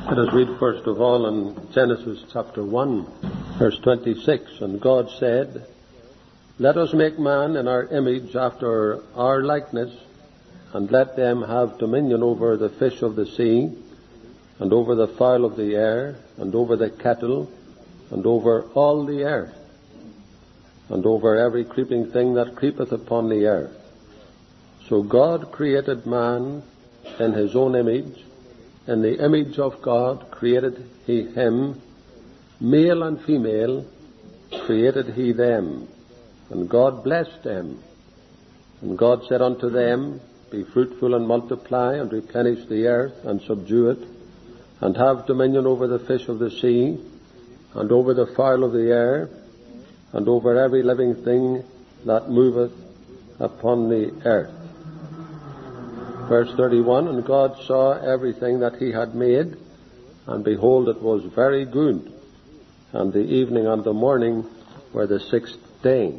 Let us read first of all in Genesis chapter 1, verse 26. And God said, "Let us make man in our image after our likeness, and let them have dominion over the fish of the sea, and over the fowl of the air, and over the cattle, and over all the earth, and over every creeping thing that creepeth upon the earth." So God created man in his own image. In the image of God created he him, male and female created he them. And God blessed them. And God said unto them, "Be fruitful and multiply, and replenish the earth, and subdue it, and have dominion over the fish of the sea, and over the fowl of the air, and over every living thing that moveth upon the earth." Verse 31, "And God saw everything that he had made, and behold, it was very good. And the evening and the morning were the sixth day."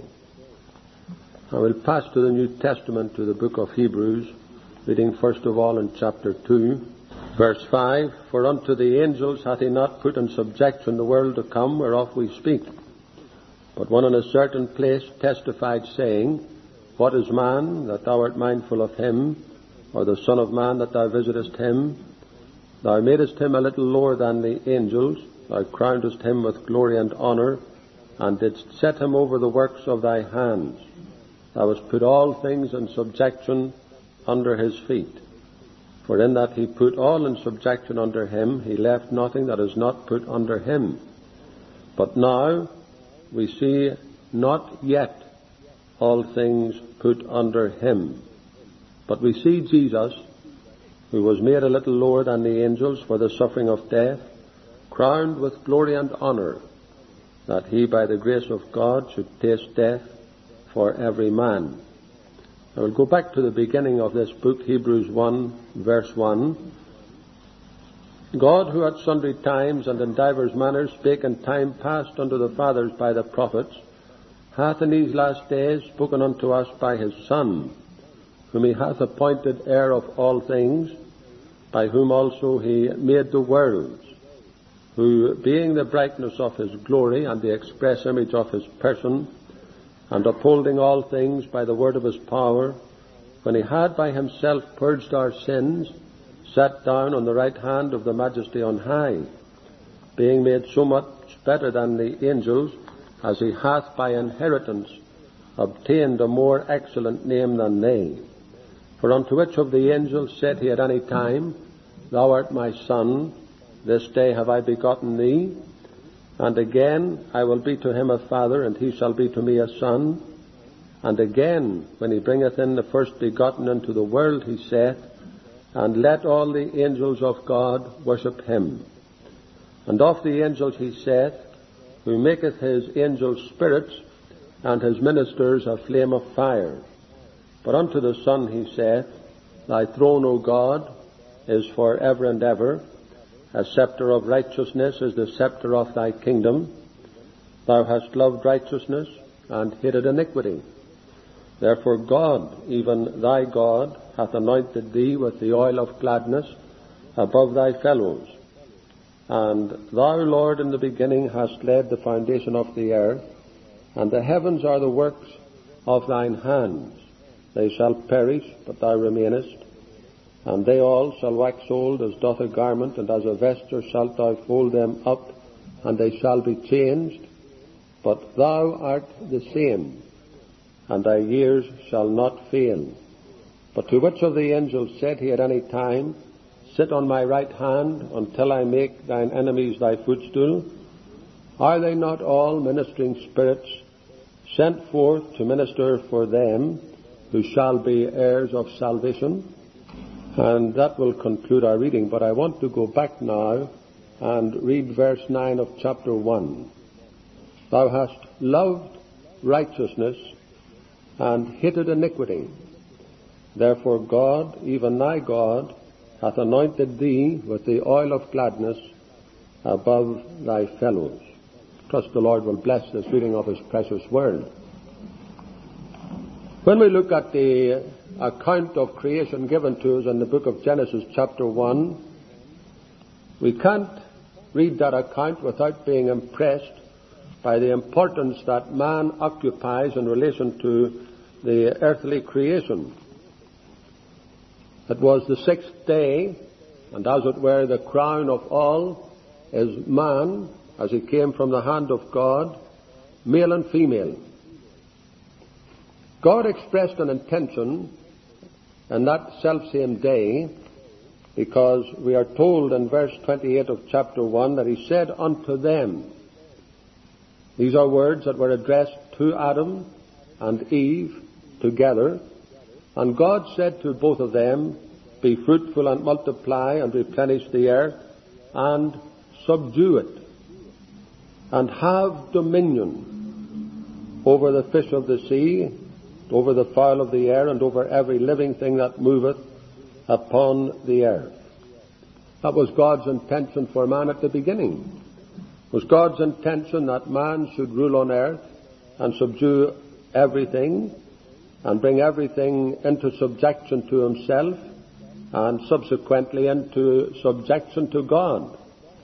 I will pass to the New Testament, to the book of Hebrews, reading first of all in chapter 2, verse 5. "For unto the angels hath he not put in subjection the world to come, whereof we speak. But one in a certain place testified, saying, What is man, that thou art mindful of him? Or the Son of Man, that thou visitest him? Thou madest him a little lower than the angels. Thou crownedest him with glory and honour, and didst set him over the works of thy hands. Thou hast put all things in subjection under his feet. For in that he put all in subjection under him, he left nothing that is not put under him. But now we see not yet all things put under him. But we see Jesus, who was made a little lower than the angels for the suffering of death, crowned with glory and honour, that he by the grace of God should taste death for every man." I will go back to the beginning of this book, Hebrews 1, verse 1. "God, who at sundry times and in divers manners spake in time past unto the fathers by the prophets, hath in these last days spoken unto us by his Son, whom he hath appointed heir of all things, by whom also he made the worlds, who, being the brightness of his glory and the express image of his person, and upholding all things by the word of his power, when he had by himself purged our sins, sat down on the right hand of the Majesty on high, being made so much better than the angels, as he hath by inheritance obtained a more excellent name than they. For unto which of the angels said he at any time, Thou art my Son, this day have I begotten thee? And again, I will be to him a father, and he shall be to me a son. And again, when he bringeth in the first begotten into the world, he saith, And let all the angels of God worship him. And of the angels he saith, Who maketh his angels spirits, and his ministers a flame of fire. But unto the Son he saith, Thy throne, O God, is for ever and ever. A scepter of righteousness is the scepter of thy kingdom. Thou hast loved righteousness and hated iniquity. Therefore God, even thy God, hath anointed thee with the oil of gladness above thy fellows. And thou, Lord, in the beginning hast laid the foundation of the earth, and the heavens are the works of thine hands. They shall perish, but thou remainest. And they all shall wax old as doth a garment, and as a vesture shalt thou fold them up, and they shall be changed. But thou art the same, and thy years shall not fail. But to which of the angels said he at any time, Sit on my right hand, until I make thine enemies thy footstool? Are they not all ministering spirits, sent forth to minister for them who shall be heirs of salvation? And that will conclude our reading, but I want to go back now and read verse 9 of chapter 1. Thou hast loved righteousness and hated iniquity. Therefore God, even thy God, hath anointed thee with the oil of gladness above thy fellows. Trust the Lord will bless this reading of his precious word. When we look at the account of creation given to us in the book of Genesis chapter 1, We can't read that account without being impressed by the importance that man occupies in relation to the earthly creation. It was the sixth day, and as it were, the crown of all is man, as he came from the hand of God, male and female. God expressed an intention in that selfsame day, because we are told in verse 28 of chapter 1 that he said unto them, these are words that were addressed to Adam and Eve together, and God said to both of them, be fruitful and multiply and replenish the earth and subdue it, and have dominion over the fish of the sea, over the fowl of the air, and over every living thing that moveth upon the earth. That was God's intention for man at the beginning. It was God's intention that man should rule on earth and subdue everything and bring everything into subjection to himself and subsequently into subjection to God.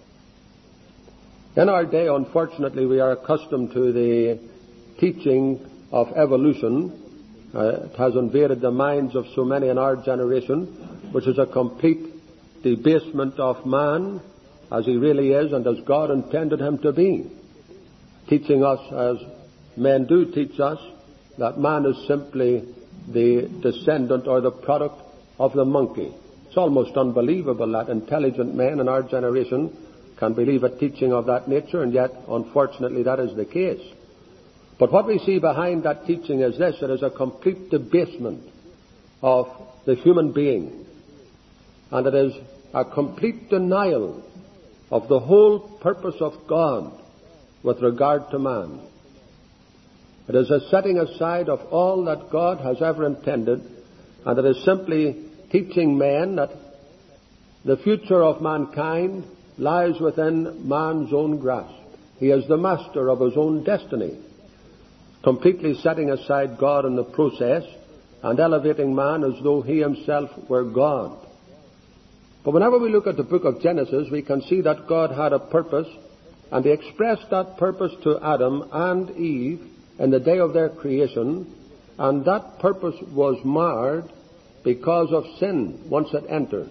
In our day, unfortunately, we are accustomed to the teaching of evolution. It has invaded the minds of so many in our generation, which is a complete debasement of man as he really is and as God intended him to be. Teaching us, as men do teach us, that man is simply the descendant or the product of the monkey. It's almost unbelievable that intelligent men in our generation can believe a teaching of that nature, and yet, unfortunately, that is the case. But what we see behind that teaching is this: it is a complete debasement of the human being, and it is a complete denial of the whole purpose of God with regard to man. It is a setting aside of all that God has ever intended, and it is simply teaching men that the future of mankind lies within man's own grasp. He is the master of his own destiny, completely setting aside God in the process and elevating man as though he himself were God. But whenever we look at the book of Genesis, we can see that God had a purpose, and he expressed that purpose to Adam and Eve in the day of their creation, and that purpose was marred because of sin once it entered.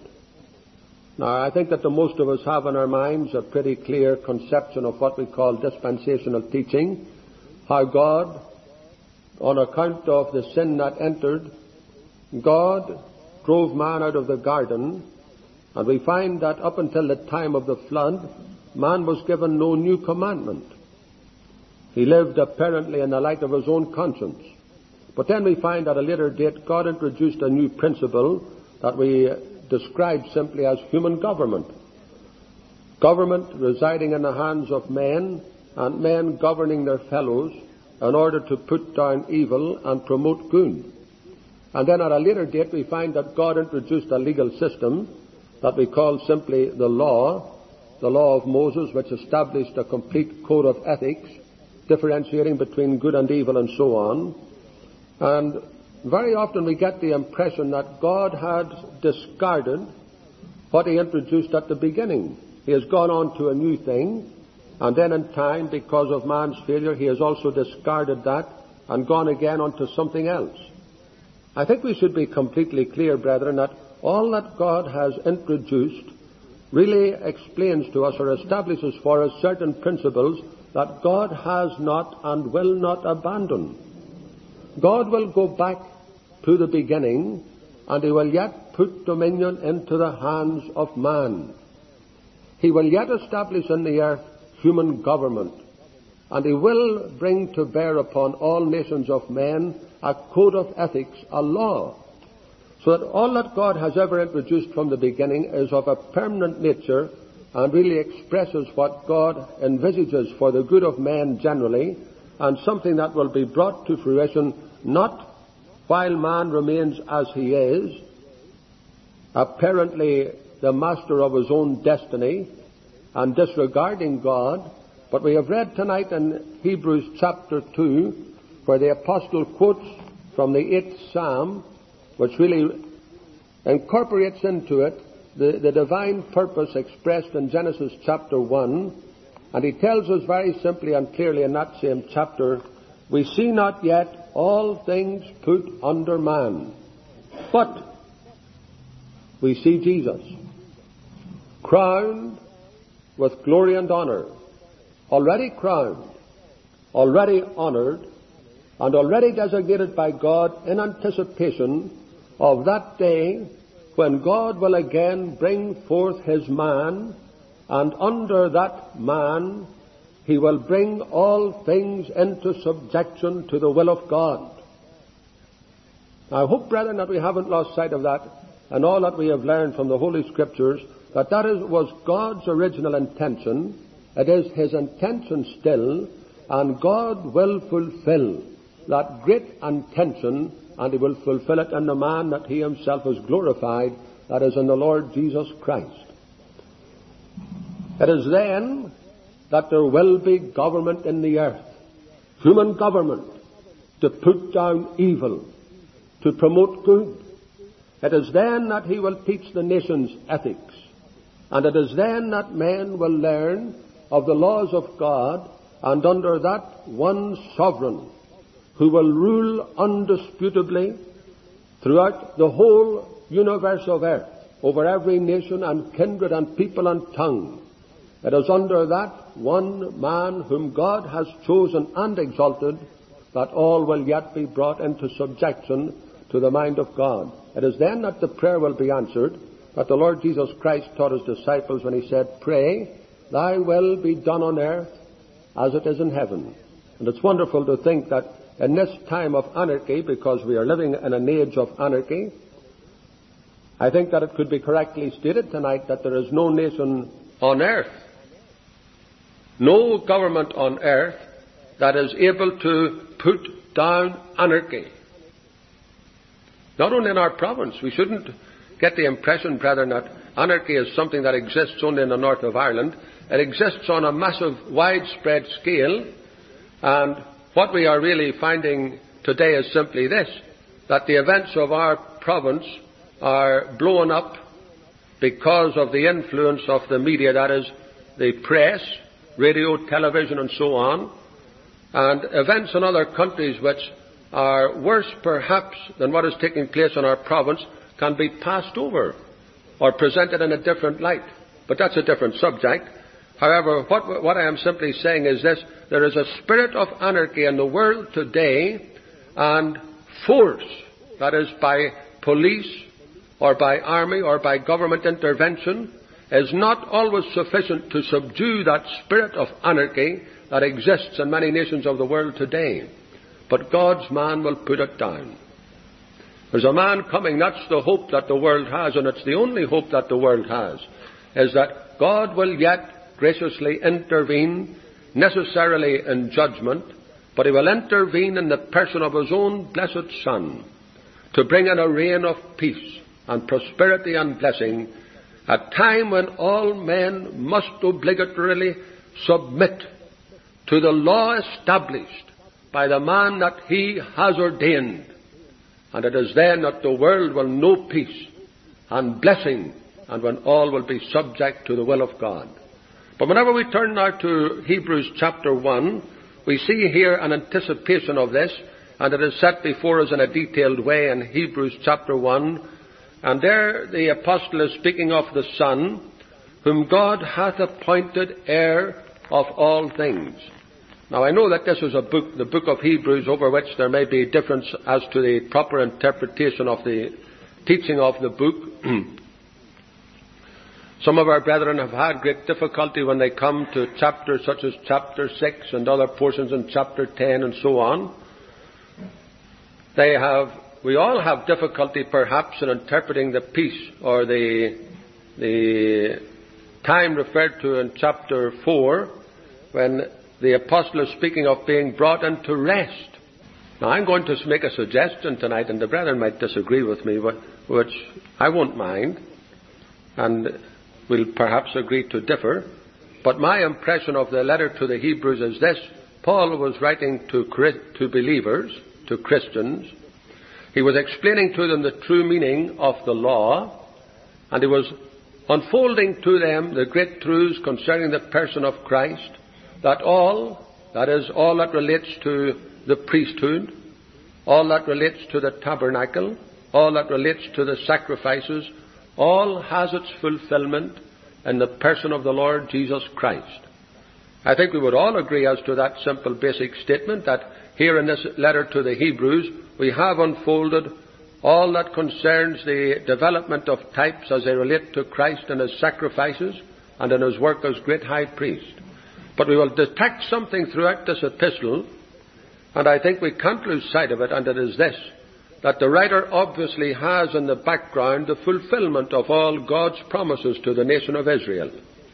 Now, I think that the most of us have in our minds a pretty clear conception of what we call dispensational teaching, how God, on account of the sin that entered, God drove man out of the garden, and we find that up until the time of the flood, man was given no new commandment. He lived apparently in the light of his own conscience. But then we find at a later date God introduced a new principle that we describe simply as human government. Government residing in the hands of men, and men governing their fellows in order to put down evil and promote good. And then at a later date we find that God introduced a legal system that we call simply the law of Moses, which established a complete code of ethics, differentiating between good and evil and so on. And very often we get the impression that God had discarded what he introduced at the beginning. He has gone on to a new thing, and then in time, because of man's failure, he has also discarded that and gone again on to something else. I think we should be completely clear, brethren, that all that God has introduced really explains to us or establishes for us certain principles that God has not and will not abandon. God will go back to the beginning, and he will yet put dominion into the hands of man. He will yet establish in the earth human government, and he will bring to bear upon all nations of men a code of ethics, a law, so that all that God has ever introduced from the beginning is of a permanent nature and really expresses what God envisages for the good of men generally, and something that will be brought to fruition not while man remains as he is, apparently the master of his own destiny and disregarding God, but we have read tonight in Hebrews chapter 2 where the apostle quotes from the 8th Psalm, which really incorporates into it the divine purpose expressed in Genesis chapter 1, and he tells us very simply and clearly in that same chapter, we see not yet all things put under man, but we see Jesus crowned with glory and honor, already crowned, already honored, and already designated by God in anticipation of that day when God will again bring forth his man, and under that man he will bring all things into subjection to the will of God. I hope, brethren, that we haven't lost sight of that and all that we have learned from the Holy Scriptures, that was God's original intention. It is his intention still, and God will fulfill that great intention, and he will fulfill it in the man that he himself is glorified, that is in the Lord Jesus Christ. It is then that there will be government in the earth, human government, to put down evil, to promote good. It is then that he will teach the nations ethics, and it is then that men will learn of the laws of God, and under that one sovereign who will rule undisputably throughout the whole universe of earth, over every nation and kindred and people and tongue. It is under that one man whom God has chosen and exalted that all will yet be brought into subjection to the mind of God. It is then that the prayer will be answered that the Lord Jesus Christ taught his disciples when he said, "Pray, thy will be done on earth as it is in heaven." And it's wonderful to think that in this time of anarchy, because we are living in an age of anarchy, I think that it could be correctly stated tonight that there is no nation on earth, no government on earth that is able to put down anarchy. Not only in our province. We shouldn't get the impression, brethren, that anarchy is something that exists only in the north of Ireland. It exists on a massive, widespread scale, and what we are really finding today is simply this, that the events of our province are blown up because of the influence of the media, that is, the press, radio, television, and so on, and events in other countries which are worse perhaps than what is taking place in our province can be passed over or presented in a different light. But that's a different subject. However, what I am simply saying is this: there is a spirit of anarchy in the world today, and force, that is by police or by army or by government intervention, is not always sufficient to subdue that spirit of anarchy that exists in many nations of the world today. But God's man will put it down. There's a man coming. That's the hope that the world has, and it's the only hope that the world has, is that God will yet graciously intervene, necessarily in judgment, but he will intervene in the person of his own blessed Son to bring in a reign of peace and prosperity and blessing, a time when all men must obligatorily submit to the law established by the man that he has ordained. And it is then that the world will know peace and blessing, and when all will be subject to the will of God. But whenever we turn now to Hebrews chapter 1, we see here an anticipation of this, and it is set before us in a detailed way in Hebrews chapter 1. And there the apostle is speaking of the Son, whom God hath appointed heir of all things. Now, I know that this is the book of Hebrews, over which there may be difference as to the proper interpretation of the teaching of the book. Some of our brethren have had great difficulty when they come to chapters such as chapter 6 and other portions in chapter 10 and so on. We all have difficulty perhaps in interpreting the peace or the time referred to in chapter 4 when the apostle is speaking of being brought into rest. Now, I'm going to make a suggestion tonight, and the brethren might disagree with me, which I won't mind, and we'll perhaps agree to differ. But my impression of the letter to the Hebrews is this: Paul was writing to believers, to Christians. He was explaining to them the true meaning of the law, and he was unfolding to them the great truths concerning the person of Christ, that all, that is, all that relates to the priesthood, all that relates to the tabernacle, all that relates to the sacrifices, all has its fulfillment in the person of the Lord Jesus Christ. I think we would all agree as to that simple basic statement that here in this letter to the Hebrews we have unfolded all that concerns the development of types as they relate to Christ and His sacrifices and in His work as great high priest. But we will detect something throughout this epistle, and I think we can't lose sight of it, and it is this, that the writer obviously has in the background the fulfillment of all God's promises to the nation of Israel.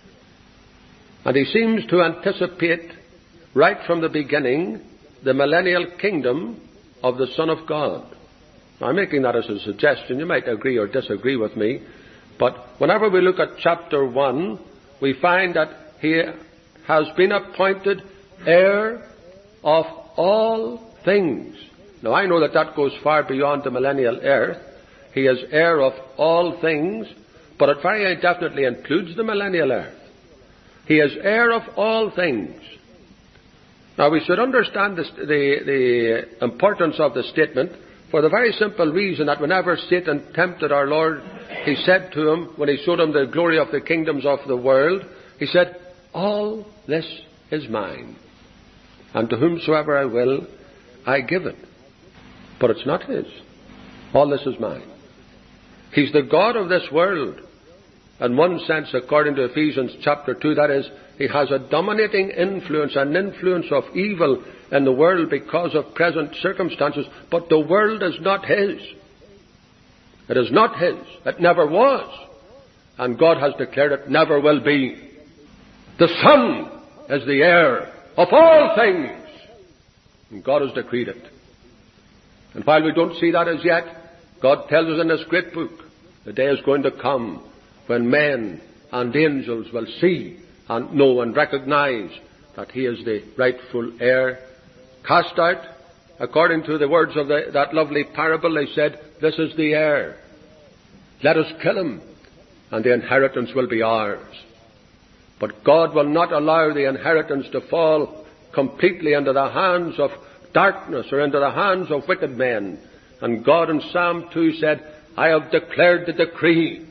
And he seems to anticipate right from the beginning the millennial kingdom of the Son of God. Now, I'm making that as a suggestion. You might agree or disagree with me. But whenever we look at chapter 1, we find that he has been appointed heir of all things. Now, I know that that goes far beyond the millennial earth. He is heir of all things, but it very definitely includes the millennial earth. He is heir of all things. Now, we should understand the importance of the statement for the very simple reason that whenever Satan tempted our Lord, he said to him, when he showed him the glory of the kingdoms of the world, he said, all this is mine, and to whomsoever I will, I give it. But it's not his. All this is mine. He's the God of this world. In one sense, according to Ephesians chapter 2, that is, he has a dominating influence, an influence of evil in the world because of present circumstances, but the world is not his. It is not his. It never was. And God has declared it never will be. The Son is the heir of all things. And God has decreed it. And while we don't see that as yet, God tells us in this great book, the day is going to come when men and angels will see and know and recognize that he is the rightful heir. Cast out, according to the words of that lovely parable, they said, this is the heir. Let us kill him, and the inheritance will be ours. But God will not allow the inheritance to fall completely into the hands of darkness or into the hands of wicked men. And God in Psalm 2 said, I have declared the decree.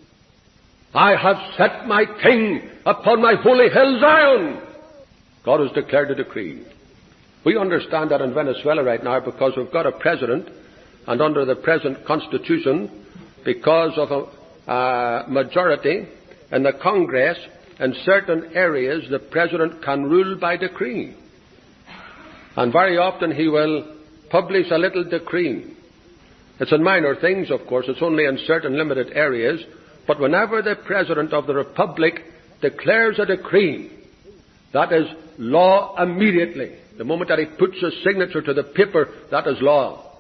I have set my king upon my holy hill Zion. God has declared a decree. We understand that in Venezuela right now because we've got a president, and under the present constitution, because of a majority in the Congress, in certain areas the president can rule by decree. And very often he will publish a little decree. It's in minor things, of course. It's only in certain limited areas. But whenever the President of the Republic declares a decree, that is law immediately. The moment that he puts his signature to the paper, that is law.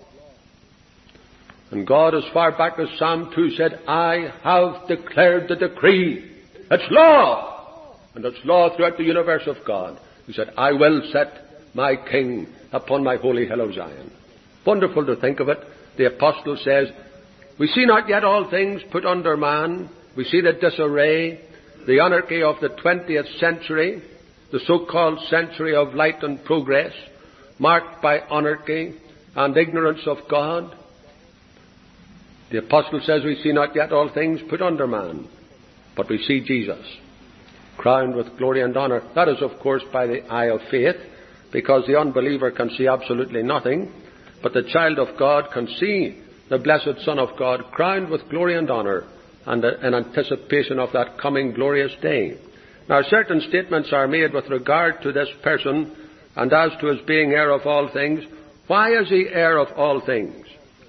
And God, as far back as Psalm 2 said, I have declared the decree. It's law. And it's law throughout the universe of God. He said, I will set my king upon my holy hill of Zion. Wonderful to think of it. The apostle says, we see not yet all things put under man. We see the disarray, the anarchy of the 20th century, the so-called century of light and progress, marked by anarchy and ignorance of God. The apostle says we see not yet all things put under man, but we see Jesus crowned with glory and honor. That is, of course, by the eye of faith, because the unbeliever can see absolutely nothing, but the child of God can see the blessed Son of God crowned with glory and honor, and in anticipation of that coming glorious day. Now, certain statements are made with regard to this person and as to his being heir of all things. Why is he heir of all things?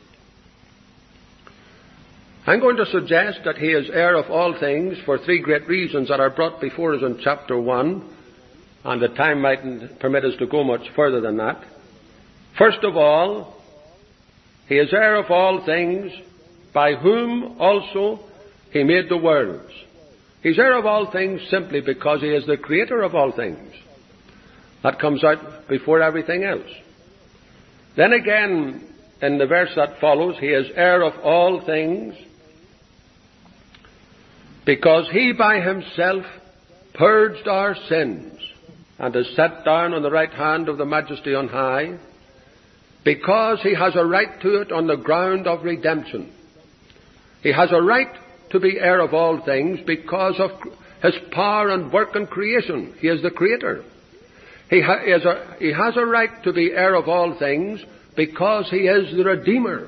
I'm going to suggest that he is heir of all things for three great reasons that are brought before us in chapter 1, and the time mightn't permit us to go much further than that. First of all, he is heir of all things, by whom also he made the worlds. He's heir of all things simply because he is the creator of all things. That comes out before everything else. Then again, in the verse that follows, he is heir of all things because he by himself purged our sins and is set down on the right hand of the Majesty on high, because he has a right to it on the ground of redemption. He has a right to be heir of all things because of his power and work in creation. He is the Creator. He has a right to be heir of all things because he is the Redeemer.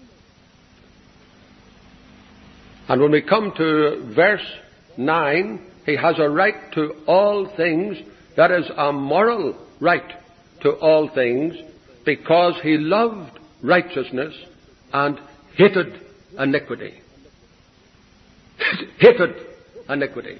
And when we come to verse 9, he has a right to all things. That is a moral right to all things, because he loved righteousness and hated iniquity. Hated iniquity.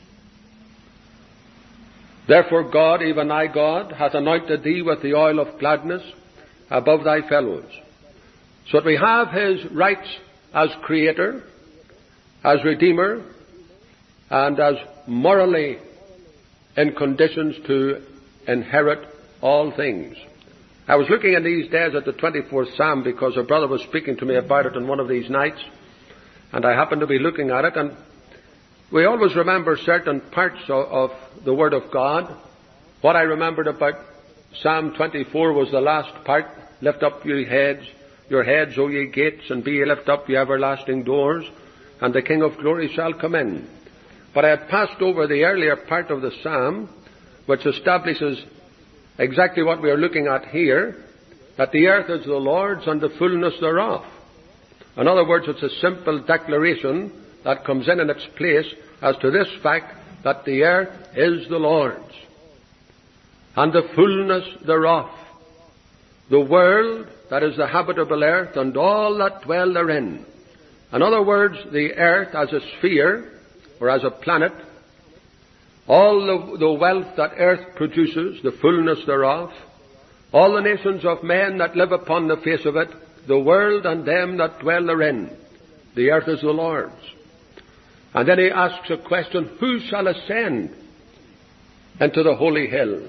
Therefore God, even thy God, hath anointed thee with the oil of gladness above thy fellows. So that we have his rights as Creator, as Redeemer, and as morally in conditions to inherit all things. I was looking in these days at the 24th Psalm because a brother was speaking to me about it on one of these nights, and I happened to be looking at it, and we always remember certain parts of the Word of God. What I remembered about Psalm 24 was the last part, lift up your heads, O ye gates, and be ye lift up, ye everlasting doors, and the King of glory shall come in. But I had passed over the earlier part of the Psalm, which establishes exactly what we are looking at here, that the earth is the Lord's and the fullness thereof. In other words, it's a simple declaration that comes in its place as to this fact, that the earth is the Lord's and the fullness thereof. The world, that is the habitable earth, and all that dwell therein. In other words, the earth as a sphere, or as a planet, all the wealth that earth produces, the fullness thereof, all the nations of men that live upon the face of it, the world and them that dwell therein. The earth is the Lord's. And then he asks a question, who shall ascend into the holy hill?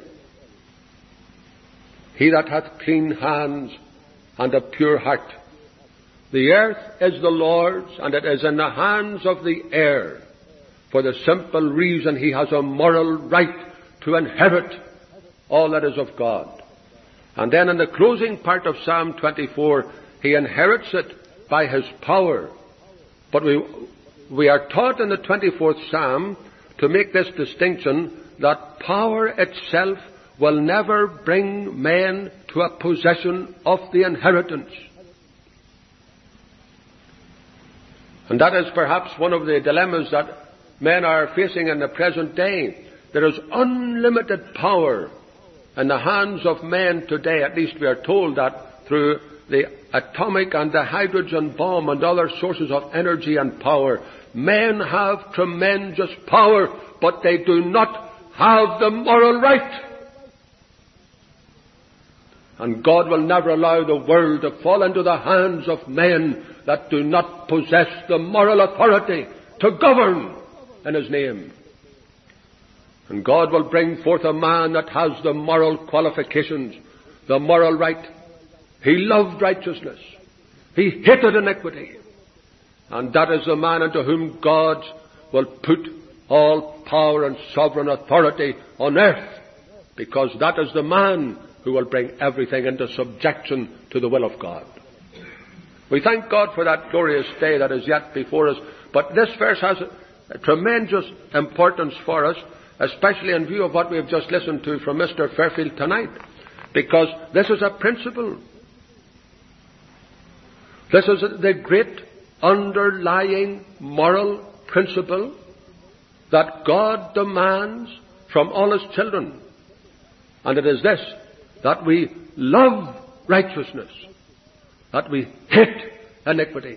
He that hath clean hands and a pure heart. The earth is the Lord's, and it is in the hands of the heir, for the simple reason he has a moral right to inherit all that is of God. And then in the closing part of Psalm 24, he inherits it by his power. But we are taught in the 24th Psalm to make this distinction, that power itself will never bring men to a possession of the inheritance. And that is perhaps one of the dilemmas that men are facing in the present day. There is unlimited power in the hands of men today. At least we are told that through the atomic and the hydrogen bomb and other sources of energy and power. Men have tremendous power, but they do not have the moral right. And God will never allow the world to fall into the hands of men that do not possess the moral authority to govern in his name. And God will bring forth a man that has the moral qualifications, the moral right. He loved righteousness. He hated iniquity. And that is the man unto whom God will put all power and sovereign authority on earth, because that is the man who will bring everything into subjection to the will of God. We thank God for that glorious day that is yet before us. But this verse has a tremendous importance for us, especially in view of what we have just listened to from Mr. Fairfield tonight, because this is a principle. This is the great underlying moral principle that God demands from all his children. And it is this, that we love righteousness, that we hate iniquity.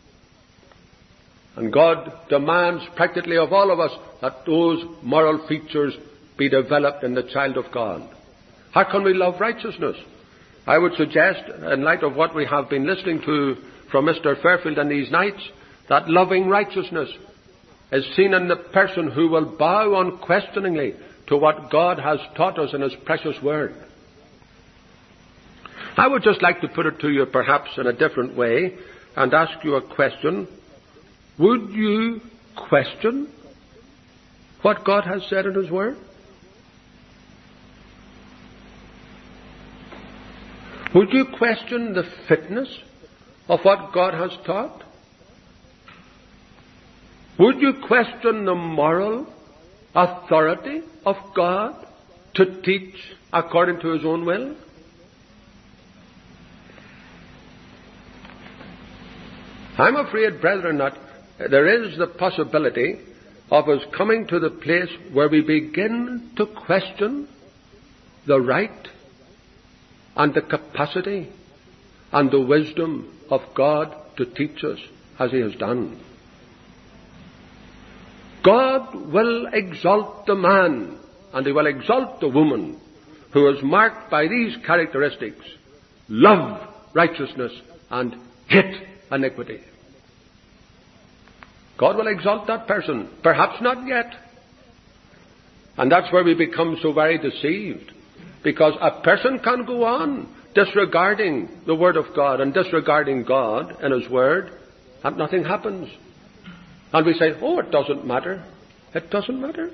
And God demands practically of all of us that those moral features be developed in the child of God. How can we love righteousness? I would suggest, in light of what we have been listening to from Mr. Fairfield in these nights, that loving righteousness is seen in the person who will bow unquestioningly to what God has taught us in his precious word. I would just like to put it to you perhaps in a different way and ask you a question. Would you question what God has said in His Word? Would you question the fitness of what God has taught? Would you question the moral authority of God to teach according to His own will? I'm afraid, brethren, that there is the possibility of us coming to the place where we begin to question the right and the capacity and the wisdom of God to teach us as He has done. God will exalt the man and He will exalt the woman who is marked by these characteristics: love righteousness and hate iniquity. God will exalt that person. Perhaps not yet. And that's where we become so very deceived. Because a person can go on disregarding the Word of God and disregarding God and His Word, and nothing happens. And we say, oh, it doesn't matter. It doesn't matter.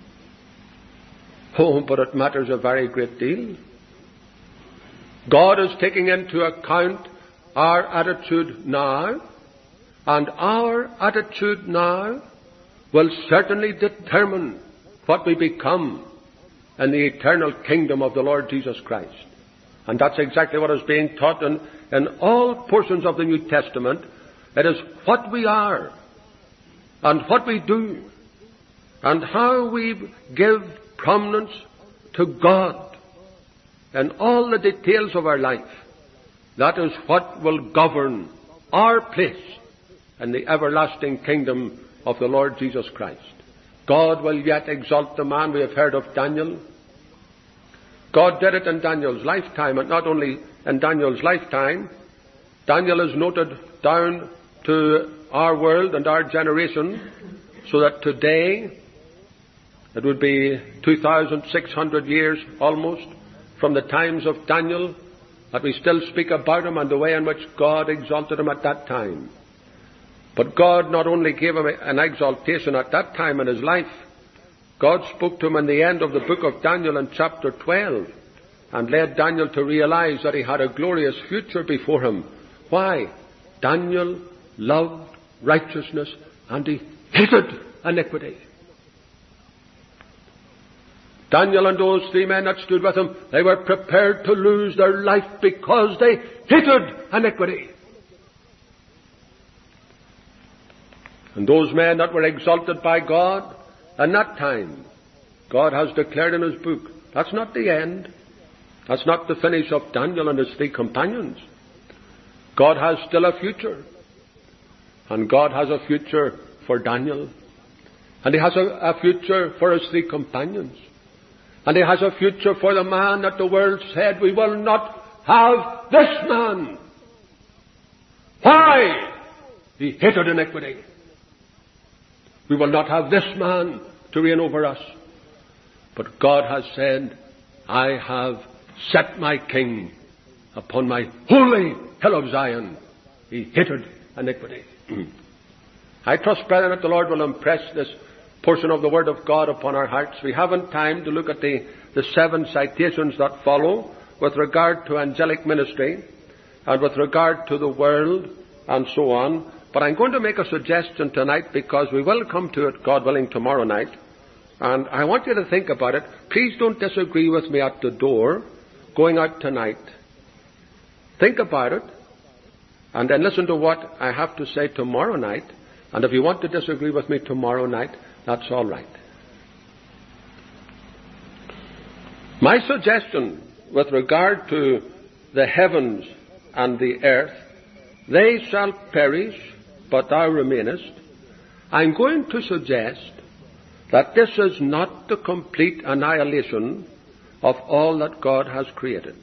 Oh, but it matters a very great deal. God is taking into account our attitude now, and our attitude now will certainly determine what we become in the eternal kingdom of the Lord Jesus Christ. And that's exactly what is being taught in all portions of the New Testament. It is what we are and what we do and how we give prominence to God in all the details of our life. That is what will govern our place in the everlasting kingdom of the Lord Jesus Christ. God will yet exalt the man. We have heard of Daniel. God did it in Daniel's lifetime, and not only in Daniel's lifetime. Daniel is noted down to our world and our generation, so that today it would be 2,600 years almost from the times of Daniel that we still speak about him and the way in which God exalted him at that time. But God not only gave him an exaltation at that time in his life, God spoke to him in the end of the book of Daniel in chapter 12 and led Daniel to realize that he had a glorious future before him. Why? Daniel loved righteousness and he hated iniquity. Daniel and those three men that stood with him, they were prepared to lose their life because they hated iniquity. And those men that were exalted by God in that time, God has declared in His book, that's not the end. That's not the finish of Daniel and his three companions. God has still a future. And God has a future for Daniel. And He has a future for his three companions. And He has a future for the man that the world said, we will not have this man. Why? He hated iniquity. We will not have this man to reign over us. But God has said, I have set my king upon my holy hill of Zion. He hated iniquity. I trust, brethren, that the Lord will impress this portion of the Word of God upon our hearts. We haven't time to look at the 7 citations that follow with regard to angelic ministry and with regard to the world and so on. But I'm going to make a suggestion tonight because we will come to it, God willing, tomorrow night. And I want you to think about it. Please don't disagree with me at the door going out tonight. Think about it. And then listen to what I have to say tomorrow night. And if you want to disagree with me tomorrow night, that's all right. My suggestion with regard to the heavens and the earth, they shall perish, but thou remainest. I'm going to suggest that this is not the complete annihilation of all that God has created.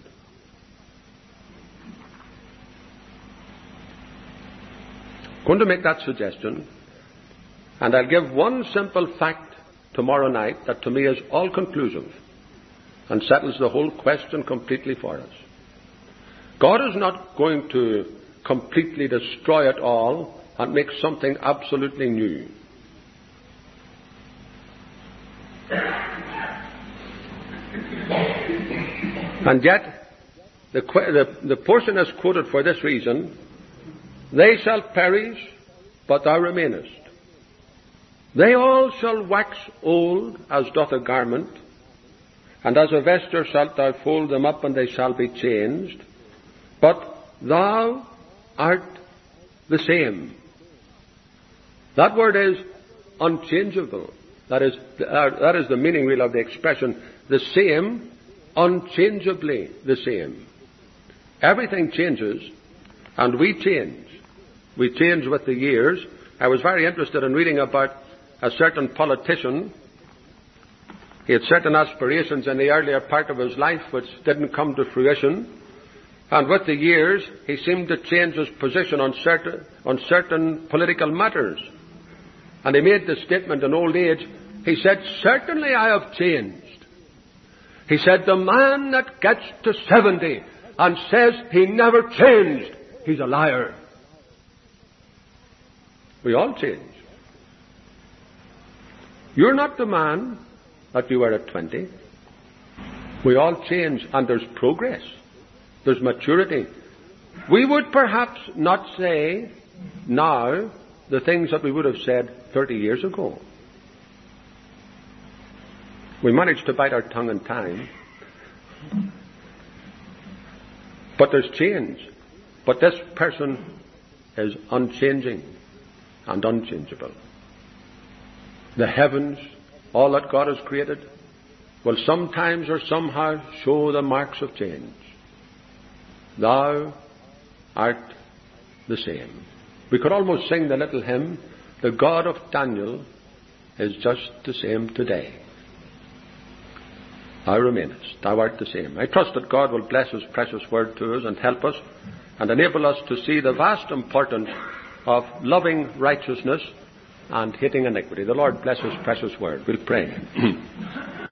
I'm going to make that suggestion, and I'll give one simple fact tomorrow night that to me is all conclusive and settles the whole question completely for us. God is not going to completely destroy it all and make something absolutely new. And yet, the portion is quoted for this reason: they shall perish, but thou remainest. They all shall wax old as doth a garment, and as a vesture shalt thou fold them up, and they shall be changed. But thou art the same. That word is unchangeable. That is the meaning really of the expression, the same, unchangeably the same. Everything changes, and we change. We change with the years. I was very interested in reading about a certain politician. He had certain aspirations in the earlier part of his life which didn't come to fruition. And with the years, he seemed to change his position on certain political matters. And he made the statement in old age, he said, "Certainly I have changed." He said, "The man that gets to 70 and says he never changed, he's a liar." We all change. You're not the man that you were at 20. We all change, and there's progress. There's maturity. We would perhaps not say now the things that we would have said 30 years ago. We managed to bite our tongue in time. But there's change. But this person is unchanging and unchangeable. The heavens, all that God has created, will sometimes or somehow show the marks of change. Thou art the same. We could almost sing the little hymn, "The God of Daniel is just the same today. Thou remainest, thou art the same." I trust that God will bless His precious word to us and help us and enable us to see the vast importance of loving righteousness and hating iniquity. The Lord bless His precious word. We'll pray.